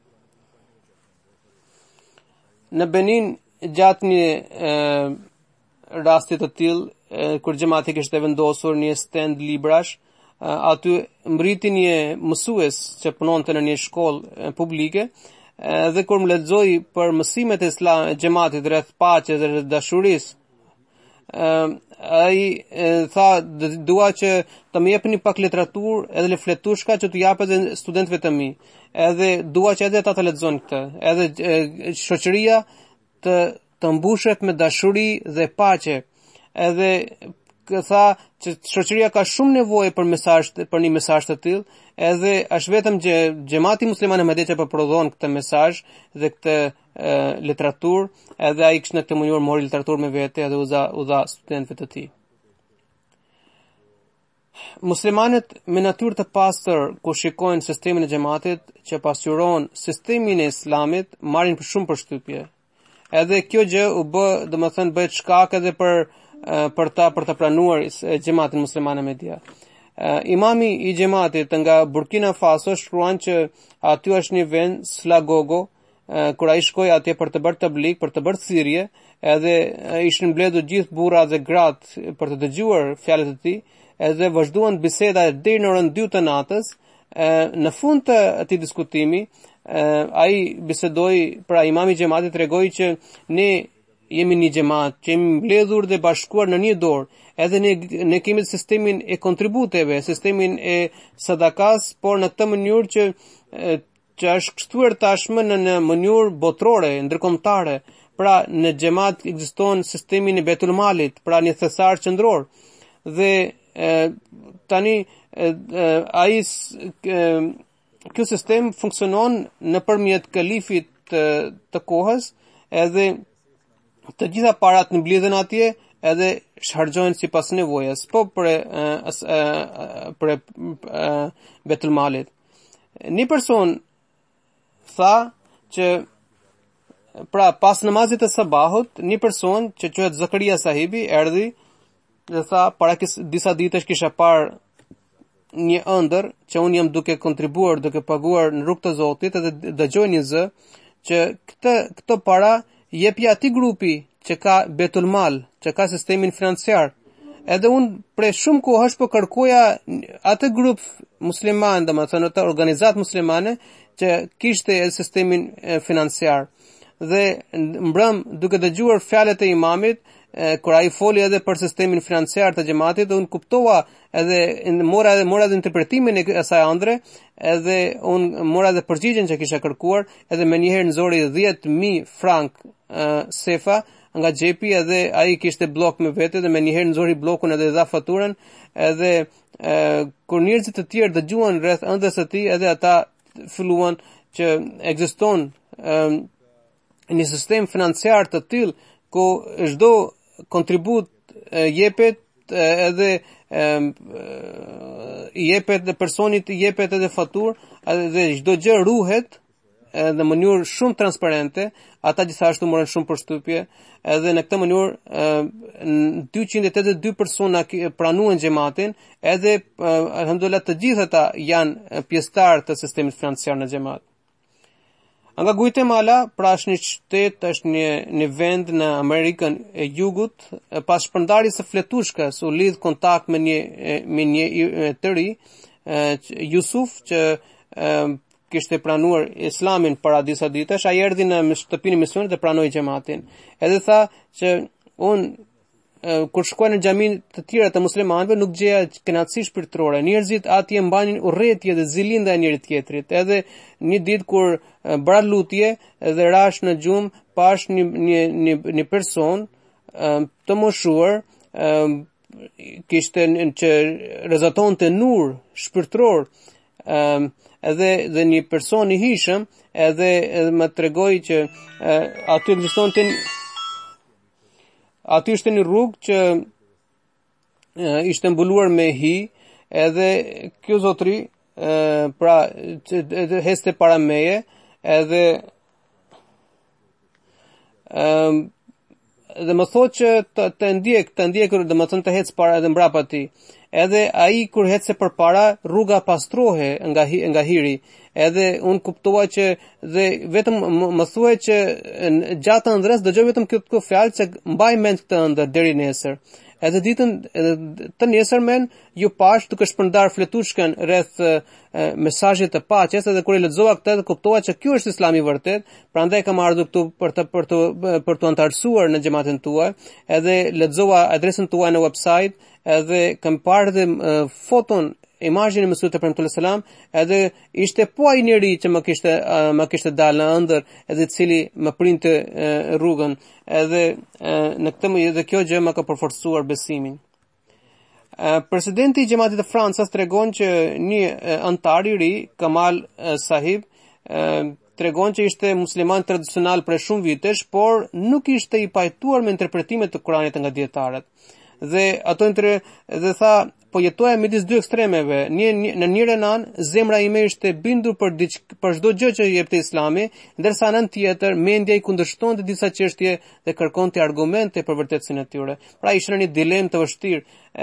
Në Benin, gjatë një rasti të tillë, kur xhamati kishte vendosur një stand librash, aty mbriti një mësues që punonte në një shkollë publike, dhe kur më lexoi për mësimet e xhamatit rreth paqes dhe dashurisë, ai tha, dua që të më jepni pak literaturë edhe fletushka që t'u japet studentëve të mi, edhe dua që edhe ata të lexojnë këtë, edhe shoqëria të mbushet me dashuri dhe paqe, edhe tha që shoqëria ka shumë nevojë për një mesazh të tillë, edhe është vetëm xhamati musliman Ahmedi që po prodhon këtë mesazh dhe këtë literaturë, edhe ai kishte në këtë mënyrë mori literaturë me vete edhe u dha studentëve të tij. Muslimanët me natyrë të pastër ku shikojnë sistemin e xhamatit që pasqyron sistemin e Islamit, marrin shumë përshtypje. Edhe kjo gjë u bë, domethënë bëhet shkak edhe për të pranuar xhamatin musliman Ahmedia. Imami i xhamatit nga Burkina Faso shkruan që aty është një vend Slagogo, kur ai shkoi atje për të bërë tablik, për të bërë thirrje, edhe ishin mbledhur gjithë burrat dhe gratë për të dëgjuar fjalët e tij, edhe vazhduan biseda deri në orën 2 të natës. Në fund të atij diskutimi, ai bisedoi, pra imami i xhamatit tregoi që ne jemi një xhamat, që jemi mbledhur dhe bashkuar në një dorë. Edhe ne kemi sistemin e kontributeve, sistemin e sadakas, por në këtë mënyrë që është kështuar tashmë në mënyrë botërore, ndërkombëtare. Pra në xhamat ekziston sistemi i Betul Malit, pra një thesar qendror. Dhe tani ky sistem funksionon nëpërmjet kalifit të kohës, edhe të gjitha parat në mblidhen atje edhe shharxojnë sipas nevojës, po për Betul Malit. Një person tha që pra pas namazit të sabahut, një person që quhet Zakaria sahibi erdhi dhe tha, para disa ditësh kisha parë një ëndër që unë jam duke kontribuar, duke paguar në rrugt të Zotit, edhe dëgjoj një zë që këto para jepja atij grupi që ka Betul Mal, që ka sistemin financiar. Edhe unë prej shumë kohësh po kërkoja atë grup musliman, domethënë atë organizatë muslimane që kishte sistemin financiar. Dhe mbrëm duke dëgjuar fjalët e imamit, kur ai foli edhe për sistemin financiar të xhamatit, unë kuptova edhe mora edhe interpretimin e asaj ëndre, edhe unë mora edhe përgjigjen që kisha kërkuar, edhe menjëherë nxori 10.000 frank sefa nga xhepi, edhe ai kishte blok me vete, dhe menjëherë nxori blokun edhe dha faturën, edhe kur njerëzit të tjerë dëgjuan rreth ëndrës së tij, edhe ata filluan që ekziston një sistem financiar të tillë ku çdo kontribut jepet edhe jepet dhe personit jepet edhe faturë, dhe çdo gjë ruhet në mënyrë shumë transparente. Ata gjithashtu morën shumë përshtypje, edhe në këtë mënyrë 282 persona pranuan xhamatin, edhe alhamdulillah të gjithë ata janë pjesëtar të sistemit financiar në xhamat. Nga Guatemala, pra është një shtet, është një vend në Amerikën e Jugut, pas shpërndarjes së fletushkës u lidh kontakt me një të ri, Yusuf, që kishte pranuar Islamin para disa ditësh. Ai erdhi në shtëpinë e misionit dhe pranoi xhamatin. Edhe tha që unë kur shkoj në xhamin të tjera të muslimanëve nuk gjeja kënaqësi shpirtërore. Njerëzit atje mbanin urrëtie dhe zilin ndaj njëri tjetrit. Edhe një ditë kur bëra lutje dhe rash në gjumë, pash një person të moshuar kishte që rezatonte nur shpirtëror, edhe një person i hishëm, edhe më tregoi që aty ekzistonte aty ishte një rrugë që ishte mbuluar me hi, edhe kjo zotri pra që heste para meje, edhe dhe më thotë që të ndjek, dhe më thënë të hecë para edhe mbrapa ti. Edhe ai kur hecë përpara, rruga pastrohe nga hiri. Edhe unë kuptova që dhe vetëm më thuaj që gjatë ëndrës dëgjoj vetëm këtë fjalë që mbaj mend këtë ëndër deri nesër. Edhe ditën të nesërmen ju pash duke shpërndar fletushkën rreth mesazhit të paqes, edhe kur e lexova këtë kuptova që ky është Islami i vërtet. Prandaj kam ardhur këtu për të antarësuar në xhamatin tuaj, edhe lexova adresën tuaj në website, edhe kam parë dhe foton imazhin e Mesihut e premtuar selam, edhe ishte po ai njeri që më kishte dalë në ëndër, edhe i cili më printe rrugën, edhe në këtë mënyrë dhe kjo gjë më ka përforcuar besimin. Presidenti i xhamatit të Francës tregon që një antar i ri, Kamal Sahib, tregon që ishte musliman tradicional për shumë vitesh, por nuk ishte i pajtuar me interpretimet të Kuranit nga dietarët. Dhe ato dhe tha, po jetoja midis dy ekstremeve. Në njërin anë zemra ime ishte bindur për çdo gjë që jepte Islami, ndërsa në anën tjetër mendja i kundërshtonte disa çështje dhe kërkonte argumente për vërtetësinë e tyre. Pra ishte në një dilemë të vështirë,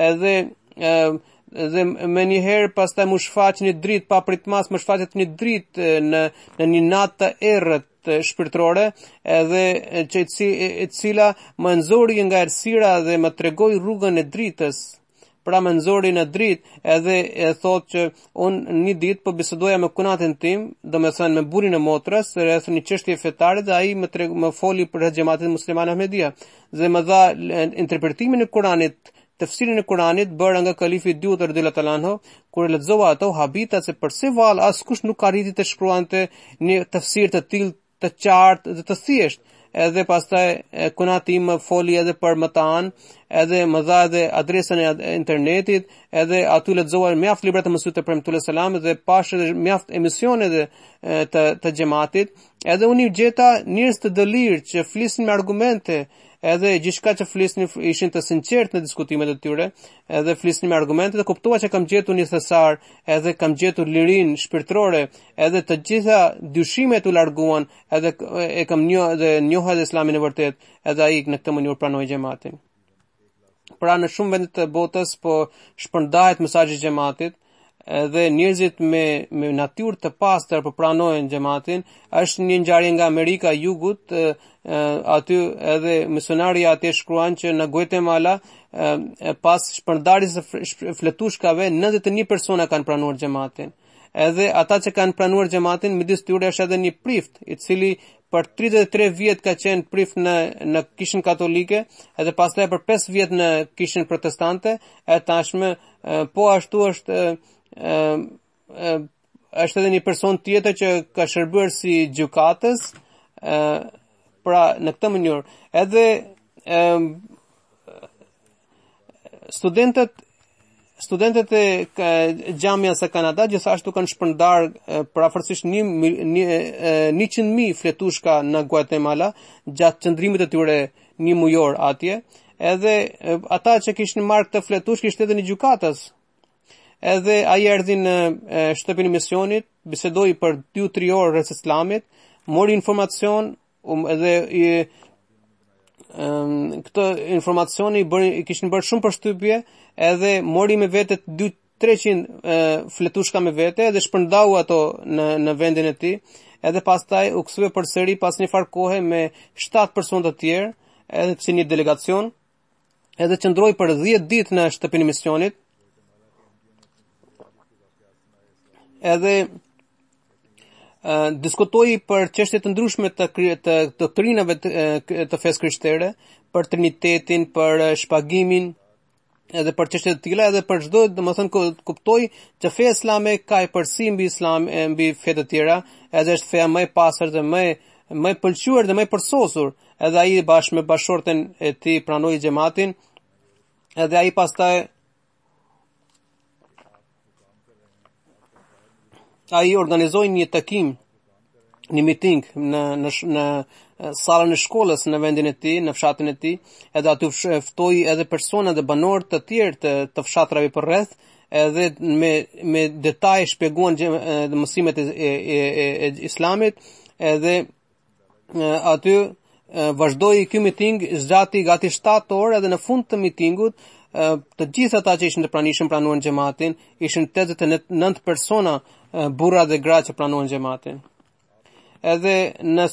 edhe me njëherë pastaj më shfaq një dritë pa pritmas, më shfaqet një dritë në një natë të errët shpirtërore, edhe që e cila më nxori nga errësira dhe më tregoi rrugën e dritës. pra më nxori në dritë edhe e thotë që unë një ditë po bisedoja me kunatin tim, domethënë me burrin e motrës rreth një çështje fetare dhe ai më foli për xhamatin musliman Ahmedia dhe më dha interpretimin e Kuranit, tafsirin e Kuranit bërë nga kalifi i dytë radhiyallahu ta'ala anhu, kur lexova ato habita se përse vallë askush nuk arriti të shkruante një tafsir të tillë të qartë dhe të thjeshtë. Edhe pastaj kunati im foli edhe për Matan, edhe më dha edhe adresën e internetit, edhe aty lexova mjaft libra të Mesihut e Premtues selam dhe pash edhe mjaft emisione të xhamatit, edhe unë gjeta njerëz të dëlirë që flisnin me argumente, edhe gjithçka që flisnin ishin të sinqertë në diskutimet e tyre, edhe flisnin me argumente dhe kuptova që kam gjetur një thesar, edhe kam gjetur lirinë shpirtërore, edhe të gjitha dyshimet u larguan, edhe e kam njoha dhe Islamin e vërtet, edhe ai në këtë mënyrë pranoi xhamatin. Pra në shumë vende të botës po shpërndahet mesazhi i xhamatit, edhe njerëzit me natyrë të pastër po pranojnë xhamatin. Është një ngjarje nga Amerika e Jugut, aty edhe misionari aty shkruan që në Guatemala pas shpërndarjes së fletushkave 91 persona kanë pranuar xhamatin. Edhe ata që kanë pranuar xhamatin, midis tyre është edhe një prift i cili për 33 vjet ka qenë prift në kishën katolike, edhe pastaj për 5 vjet në kishën protestante, e tashmë po ashtu është edhe një person tjetër që ka shërbyer si gjykatës, pra në këtë mënyrë edhe studentët e Xhamias së Kanada gjithashtu kanë shpërndar parafërsisht 100.000 fletushka në Guatemala gjatë qëndrimit të tyre një mujor atje, edhe ata që kishin marrë këtë fletushkë ishte edhe një gjykatës. Edhe ai erdhi në shtëpinë e misionit, bisedoi për 2-3 orë rreth Islamit, mori informacion edhe këtë informacioni i kishin bërë shumë përshtypje, edhe mori me vete 200-300 fletushka me vete dhe shpërndau ato në vendin e tij, edhe pastaj u kthye përsëri pas një farë kohe me 7 persona të tjerë, edhe si një delegacion, edhe qëndroi për 10 ditë në shtëpinë e misionit. Edhe diskutoi për çështje të ndryshme të doktrinave të fesë krishtere, për Trinitetin, për shpagimin, edhe për çështje të tilla, edhe për çdo, domethënë kuptoi që feja islame ka përsi mbi fe të tjera, edhe është feja më e pastër dhe më e pëlqyer dhe më e përsosur. Edhe ai bashkë me bashorten e tij pranoi xhamatin, edhe ai pastaj ai organizoi një takim, një meeting në sallën e shkollës në vendin e tij, në fshatin e tij, edhe aty ftoi edhe persona dhe banorë të tjerë të fshatrave përreth, edhe me detaj shpjeguan mësimet e Islamit, edhe aty vazhdoi ky meeting, zgjati gati 7 orë, edhe në fund të meetingut të gjithë ata që ishin të pranishëm pranuan xhamatin, ishin 89 persona, burra dhe gra që pranuan xhamatin. Edhe në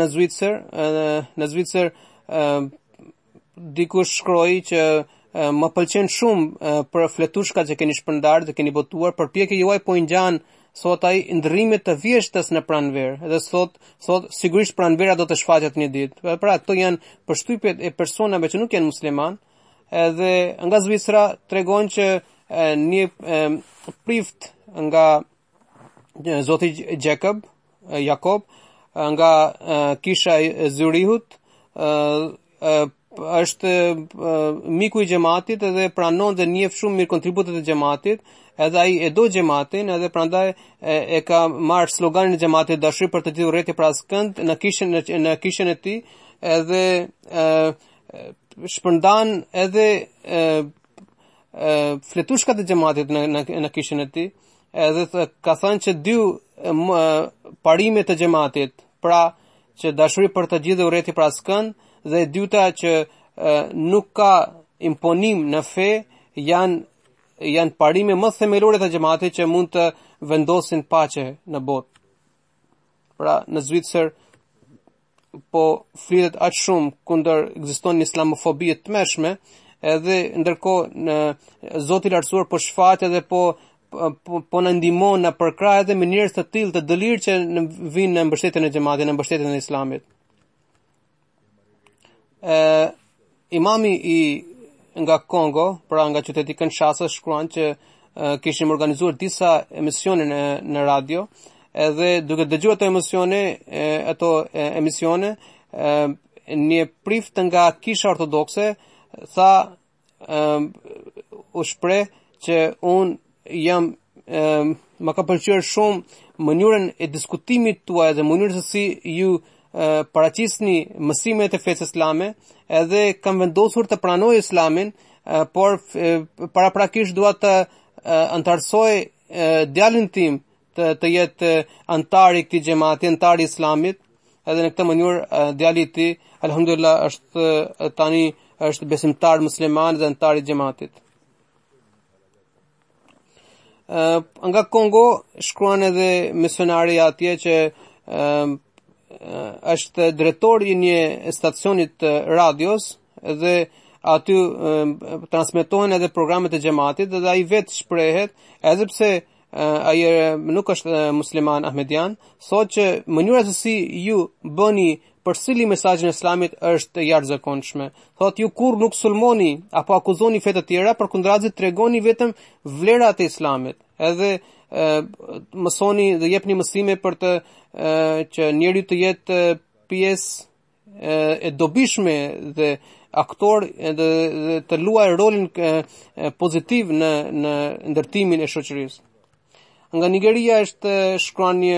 Zvicër dikush shkroi që më pëlqen shumë për fletushkat që keni shpërndar dhe keni botuar, përpjekja juaj po i ngjan thot ai ndrrimet të vjeshtës në pranverë, edhe thot sigurisht pranvera do të shfaqet një ditë. Pra këto janë përshtypjet e personave që nuk janë musliman. Edhe nga Zvicra tregon që një prift nga Zoti Jakob nga kisha e Zyrihut është miku i xhamatit edhe pranon dhe njeh shumë mirë kontributet e xhamatit, edhe ai e do xhamatin, edhe prandaj e ka marrë sloganin e xhamatit dashuri për të gjithë urrëti për askënd në kishën e tij, edhe shpërndan edhe fletushkat e xhamatit në kishën e tij, edhe ka thënë që 2 parimet e xhamatit, pra që dashuri për të gjithë urrëti për askënd, dhe e dyta që nuk ka imponim në fe, janë parime më themelore të xhamatit që mund të vendosin paqe në botë. Pra në Zvicër po flitet aq shumë kundër ekziston një islamofobi e tmerrshme, edhe ndërkohë Zoti i lartësuar po shfaqet edhe po na ndihmon na përkrah edhe me njerëz të tillë të dëlirë që vinë në mbështetjen e xhamatit, në mbështetjen e Islamit. Imami nga Kongo, pra nga qyteti Kinshasa, shkruan që kishim organizuar disa emisione në radio, edhe duke dëgjuar ato emisione, një prift nga Kisha Ortodokse tha, u shpreh që un jam më ka pëlqyer shumë mënyrën e diskutimit tuaj dhe mënyrën se si ju paraqisni mësimet e fesë islame, edhe kam vendosur të pranoj Islamin, por paraprakisht dua të antarësoj djalin tim të jetë antar i këtij xhamati, antar i Islamit, edhe në këtë mënyrë djali i tij alhamdulillah tani është besimtar musliman dhe antar i xhamatit. Nga Kongo shkruan edhe misionari atje që është drejtori i një stacioni të radios dhe aty transmetohen edhe programet e xhamatit dhe ai vetë shprehet, edhe pse ai nuk është musliman ahmedian, thotë që mënyra se si ju bëni përsëri mesazhin e Islamit është jashtëzakonshme. Thotë ju kurrë nuk sulmoni apo akuzoni fe të tjera, përkundrazi tregoni vetëm vlerat e Islamit. Edhe mësoni dhe jepni mësime për të që njeriu të jetë pjesë e dobishme dhe aktor dhe të luajë rolin pozitiv në ndërtimin e shoqërisë. Nga Nigeria është shkruan një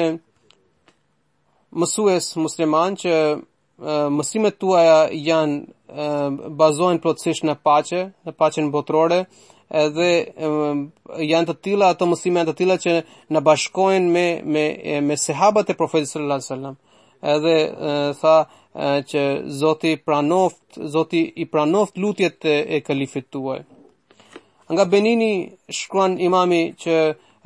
mësues musliman që mësimet tuaja bazohen plotësisht në paqen botërore, edhe janë të tilla, ato mësime janë të tilla që na bashkojnë me sahabët e Profetit sallallahu alajhi wasallam. Edhe tha që Zoti i pranoft lutjet e kalifit tuaj. Nga Benini shkruan imami që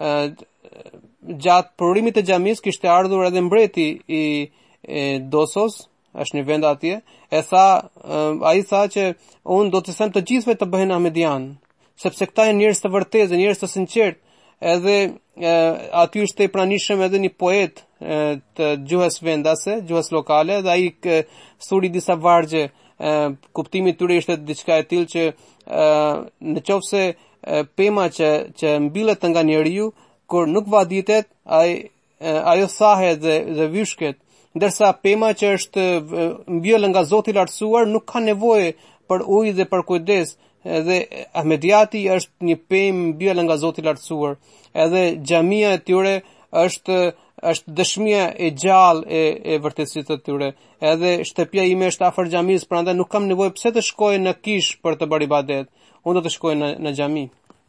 gjatë përrimit të xhamis kishte ardhur edhe mbreti i Dosos, është një vend atje, ai tha që unë do të them të gjithëve të bëhen ahmedian, sepse këta janë njerëz të vërtetë, njerëz të sinqertë, edhe aty ishte i pranishëm edhe një poet të gjuhës vendase, gjuhës lokale, dhe ai thuri disa vargje, kuptimi i tyre ishte diçka e tillë që në qoftë se pema që mbillet nga njeriu, kur nuk vaditet, ajo thahet dhe vyshket, ndërsa pema që është mbjellë nga Zoti i lartësuar nuk ka nevojë për ujë dhe për kujdes. Edhe ahmediati është një pemë mbjellë nga Zoti i lartësuar. Edhe xhamia e tyre është dëshmia e gjallë e vërtetësisë të tyre. Edhe shtëpia ime është afër xhamisë, prandaj nuk kam nevojë pse të shkoj në kish për të bërë ibadet. Unë do të shkoj në xhami.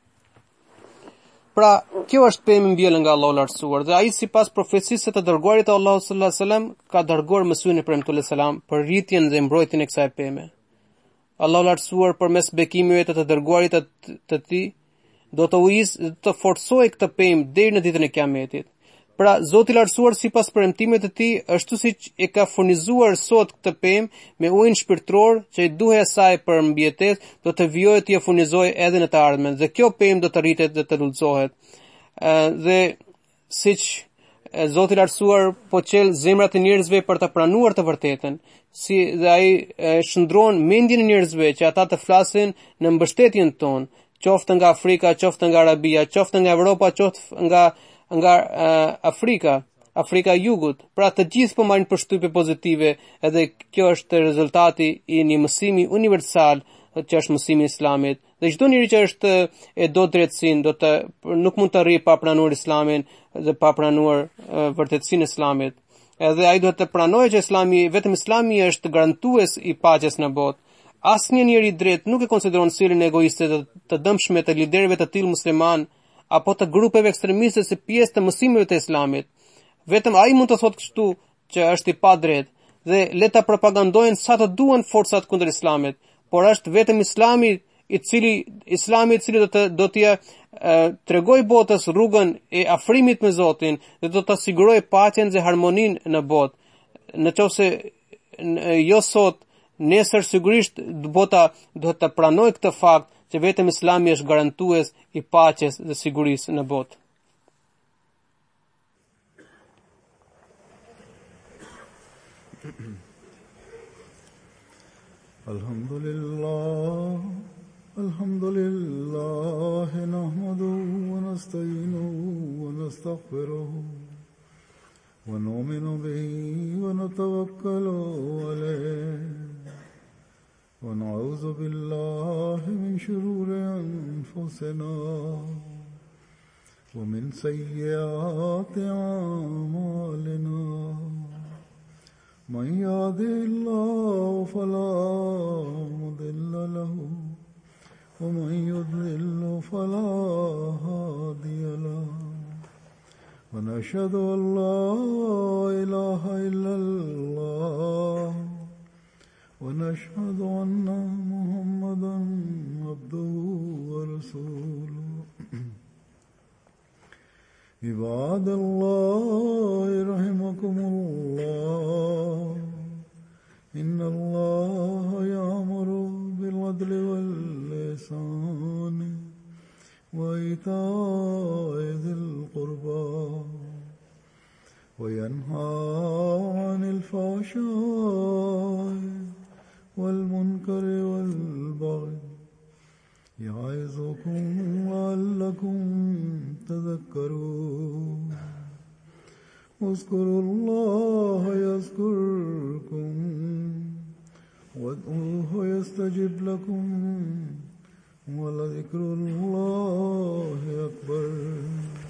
Pra, kjo është pemë mbjellë nga Allahu i lartësuar, dhe ai sipas profecisë të dërguarit të Allahut sallallahu alajhi wasallam ka dërguar mësuesin e premtuar selam për rritjen dhe mbrojtjen e kësaj peme. Allahu i lartësuar përmes bekimeve të dërguarit të tij do të forcojë këtë pemë deri në ditën e Kiametit. Pra, Zoti i lartësuar sipas premtimeve të tij ashtu siç e ka furnizuar sot këtë pemë me ujin shpirtëror që i duhet asaj për mbijetesë, do të vijojë të furnizojë edhe në të ardhmen, dhe kjo pemë do të rritet dhe të ulcohet. Dhe siç Zoti i lartësuar po çel zemrat e njerëzve për të pranuar të vërtetën, dhe ai shndron mendjen e njerëzve që ata të flasin në mbështetjen tonë, qoftë nga Afrika, qoftë nga Arabia, qoftë nga Evropa, qoftë nga Afrika e Jugut. Pra të gjithë po marrin përshtypje pozitive, edhe kjo është rezultati i një mësimi universal që është mësimi i Islamit. Dhe çdo njeri që është e do drejtësinë nuk mund të arrijë pa pranuar Islamin dhe pa pranuar vërtetësinë e Islamit. Edhe ai duhet të pranojë që vetëm Islami është garantues i paqes në botë. Asnjë njeri i drejtë nuk e konsideron sjelljen egoiste të dëmshme të liderëve të tillë musliman apo të grupeve ekstremiste si pjesë të mësimeve të Islamit. Vetëm ai mund të thotë kështu që është i padrejtë dhe le ta propagandojnë sa të duan forcat kundër Islamit, por është vetëm Islami i cili do t'ia tregojë botës rrugën e afrimit me Zotin dhe do të sigurojë paqen dhe harmoninë në botë. Nëse jo sot nesër sigurisht bota duhet të pranojë këtë fakt që vetëm Islami është garantues i paqes dhe sigurisë në botë. Alhamdulillah nahmaduhu wa nasta'inuhu wa nastaghfiruhu wa nu'minu bihi wa natawakkalu alayhi wa na'udhu billahi min shururi anfusina wa min sayyiati a'malina. من يهده الله فلا مضل له ومن يضلل فلا هادي له ونشهد أن لا إله إلا الله ونشهد أن محمدا عبده ورسوله. عباد الله رحمكم الله إن الله يأمر بالعدل والإحسان وإيتاء ذي القربى وينهى عن الفحشاء والمنكر والبغي يعظكم لعلكم تذكرون. اذكروا الله يذكركم وادعوه يستجب لكم ولذكر الله أكبر.